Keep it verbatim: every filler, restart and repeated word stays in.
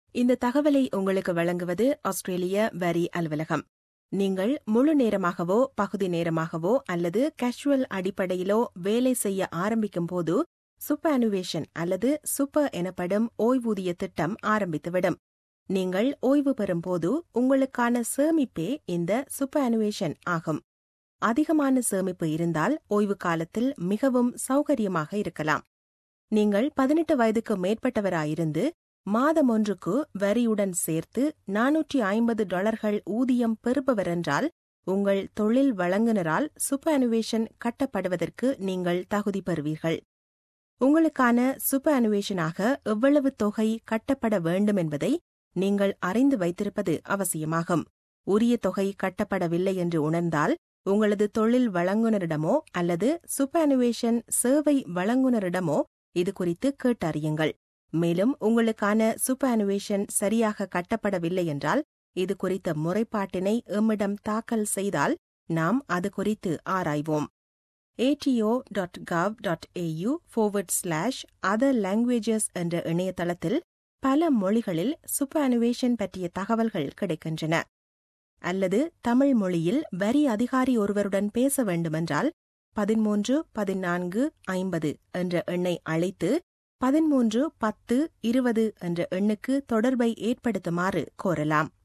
இந்த தகவலை உங்களுக்கு வழங்குவது ஆஸ்திரேலிய வரி அலுவலகம். நீங்கள் முழு நேரமாகவோ பகுதி நேரமாகவோ அல்லது கேஷுவல் அடிப்படையிலோ வேலை செய்ய ஆரம்பிக்கும் போது சூப்பர்அனுவேஷன் அல்லது சூப்பர் எனப்படும் ஓய்வூதிய திட்டம் ஆரம்பித்துவிடும். நீங்கள் ஓய்வு பெறும் போது உங்களுக்கான சேமிப்பே இந்த சூப்பர்அனுவேஷன் ஆகும். அதிகமான சேமிப்பு இருந்தால் ஓய்வு காலத்தில் மிகவும் சௌகரியமாக இருக்கலாம். நீங்கள் பதினெட்டு வயதுக்கு மேற்பட்டவராயிருந்து மாதம் ஒன்றுக்கு வரியுடன் சேர்த்து நானூற்றி ஐம்பது டாலர்கள் ஊதியம் பெறுபவரென்றால் உங்கள் தொழில் வழங்குனரால் சூப்பர்அனுவேஷன் கட்டப்படுவதற்கு நீங்கள் தகுதி பெறுவீர்கள். உங்களுக்கான சூப்பர்அனுவேஷனாக எவ்வளவு தொகை கட்டப்பட வேண்டும் என்பதை நீங்கள் அறிந்து வைத்திருப்பது அவசியமாகும். உரிய தொகை கட்டப்படவில்லை என்று உணர்ந்தால் உங்களது தொழில் வழங்குனரிடமோ அல்லது சூப்பர்அனுவேஷன் சேவை வழங்குனரிடமோ இது குறித்து கேட்டறியுங்கள். மேலும் உங்களுக்கான சூப்பர்அனுவேஷன் சரியாக கட்டப்படவில்லை என்றால் இது குறித்த முறைப்பாட்டினை எம்மிடம் தாக்கல் செய்தால் நாம் அது குறித்து ஆராய்வோம். A T O dot gov dot A U forward slash other languages என்ற இணையதளத்தில் பல மொழிகளில் சூப்பர்அனுவேஷன் பற்றிய தகவல்கள் கிடைக்கின்றன. அல்லது தமிழ் மொழியில் வரி அதிகாரி ஒருவருடன் பேச வேண்டுமென்றால் பதிமூன்று பதினான்கு ஐம்பது என்ற எண்ணை அழைத்து பதிமூன்று பத்து இருபது என்ற எண்ணுக்கு தொடர்பை ஏற்படுத்துமாறு கோரலாம்.